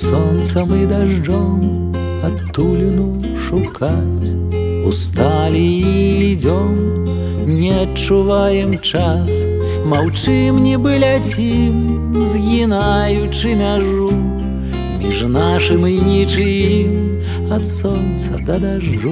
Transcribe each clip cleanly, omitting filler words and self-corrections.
солнцем и дождем отулину шукать. Устали и идем, не адчуваем час, маўчым, нібы ляцім, згінаючы мяжу між нашым і нічым, ад солнца да дажджу.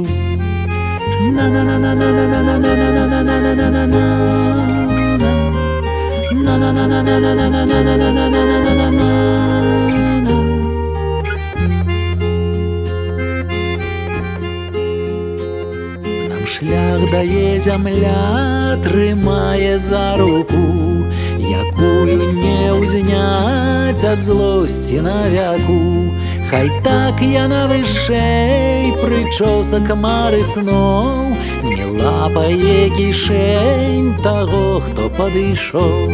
Нам шлях дае зямля, трымае за руку, якую не ўзняць ад злосці навяку. Хай так яна вышэй прычосак мары сноў не лапае кішэнь таго, хто падышоў.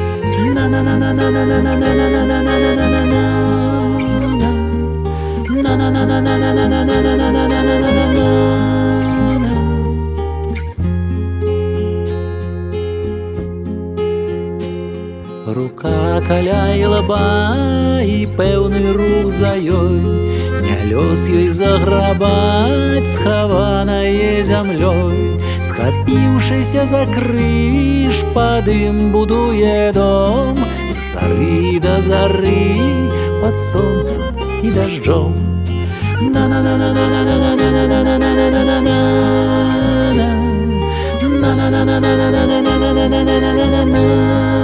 Рука каля лба і пэўны рух за ёй, не лёс ёй заграбаць схаванае зямлёй. Схапіўшыся за крыж, пад ім будуе дом, з зары да зары, пад сонцам і дажджом. На